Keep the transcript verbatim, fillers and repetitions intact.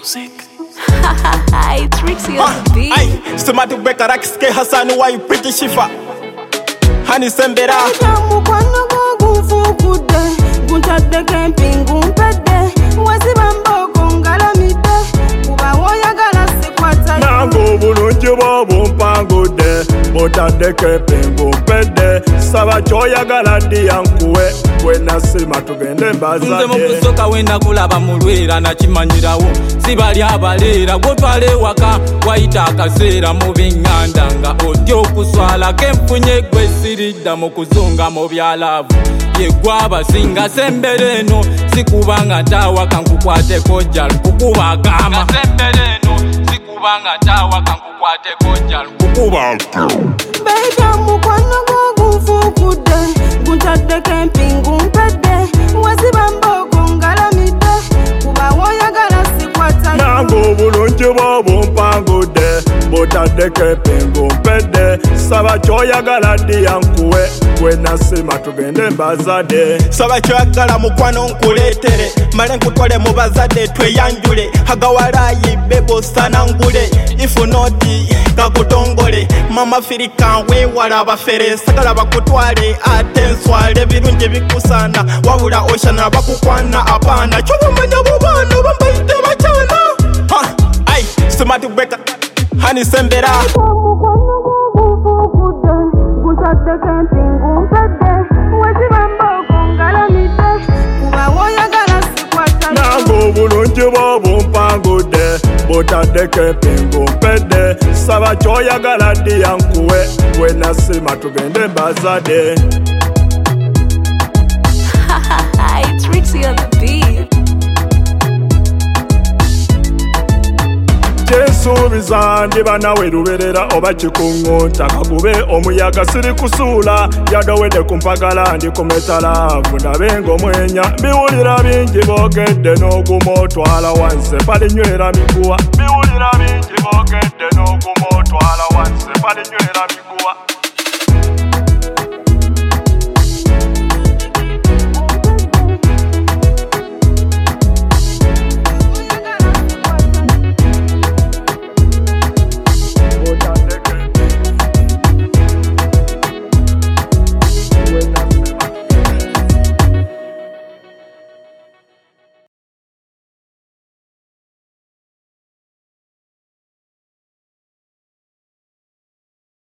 music. It's Rixie on the beat. Aye, stomach break a rakiske Hassan why you pretty shifa. Hani sembera. Jamu kwano gufu kude, gunta de camping gumpede, wasi bambo kongala mide, kuba woya gala sekwata. Nango bulungi bobo mpango de, bota de camping gumpede, saba choya gala di yankuwe, wena sima tugende mbazade. Nze mukusoka wena kulaba mulwera na chimanyirawo, sibali abalera gotwale waka, waita akaseera mu binganda nga otyo kuswala kemfunye gwe sirida mu kuzunga mu byalavu. Yegwa abasinga sembere eno sikubanga tawa kankukwateko jjala kukuba agamba. Sembere eno sikubanga tawa kankukwateko jjala kukuba Beja mukwano gufu kude, gunta de camping gumpede, wasi bambo kongala mide, kuba woya gala sekwata. Nango bulungi bobo mpango de, bota de camping gumpede, saba choya gala di yankuwe, wena sima tugende mbazade. Saba choyagala mukwano nkuletere, male nkutwale mu bazadde tweyanjule, agawalayi bebo sana ngule, ifu noti kakutongole, mama firika wewala abafere sagala bakutwale ate nswale birungi bikusana wabula oshana bakukwana apana kyobamanya bubana bambayite bachana. Ha, ay, smart breaker, hani sembera. Nango bulungi bobo mpango de, bota de camping gumpede, saba choya gala di yankuwe, wena sima tugende mbazade. It's Rixie on the beat. Kyensuubiza ndiba nawe luberera oba kikungunta kagube omuyaga siri kusuula yadowedde ku mpagala ndi ku metalaavu ndabe ng'omwenya biwulira bingi boogedde n'oguma otwala wansi palinywera miguwa biwulira bingi boogedde n'oguma otwala wansi palinywera miguwa.